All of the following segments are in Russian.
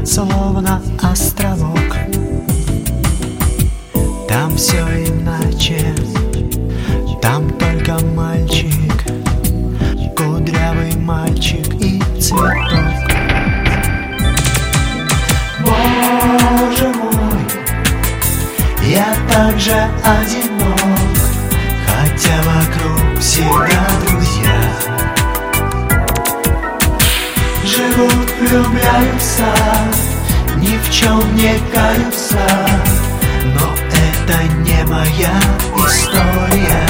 словно островок. Там все иначе, там только мальчик, кудрявый мальчик и цветок. Боже мой, я так же одинок, хотя вокруг всегда друзья. Живут, влюбляются, ни в чем не каются, но это не моя история.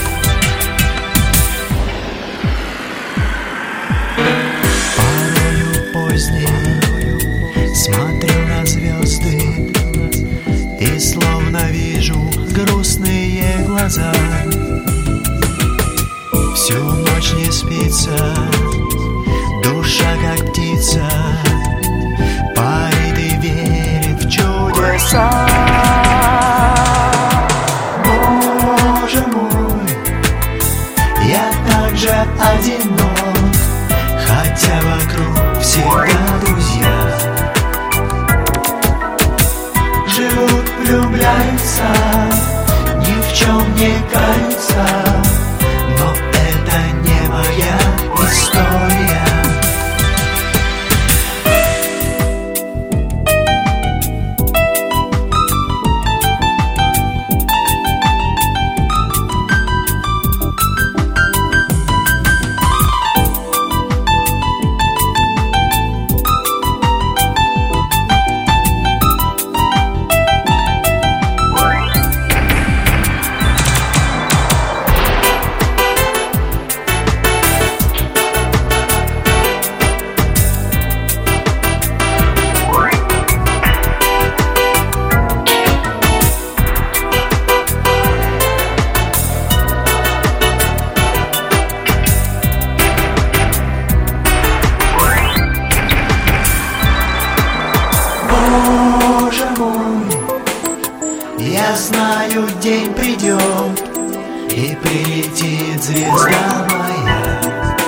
Порою поздней смотрю на звезды и словно вижу грустные глаза. Всю ночь не спится, душа как птица парит и верит в чудеса. Боже мой, я так же одинок, хотя вокруг всегда друзья. Живут, влюбляются, ни в чем не каются, но это не моя история. Боже мой, я знаю, день придет и прилетит звезда моя.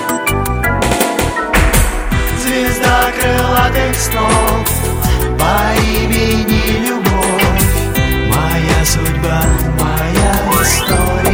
Звезда крылатых снов по имени Любовь. Моя судьба, моя история.